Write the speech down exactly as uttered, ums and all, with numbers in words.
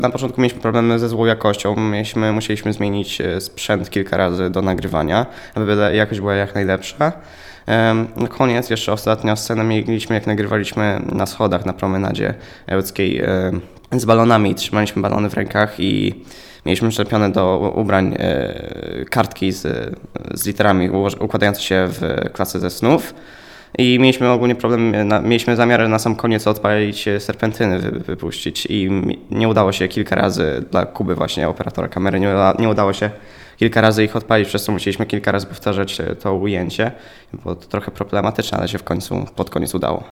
Na początku mieliśmy problemy ze złą jakością, mieliśmy, musieliśmy zmienić sprzęt kilka razy do nagrywania, aby jakość była jak najlepsza. Na koniec, jeszcze ostatnia scena mieliśmy, jak nagrywaliśmy na schodach na promenadzie łódzkiej z balonami, trzymaliśmy balony w rękach i mieliśmy przyczepione do ubrań kartki z, z literami układające się w klasy ze snów. I mieliśmy ogólnie problem, na, mieliśmy zamiar na sam koniec odpalić serpentyny, wy, wypuścić i nie udało się kilka razy dla Kuby właśnie, operatora kamery, nie, nie udało się kilka razy ich odpalić, przez co musieliśmy kilka razy powtarzać to ujęcie. Było to trochę problematyczne, ale się w końcu, pod koniec udało.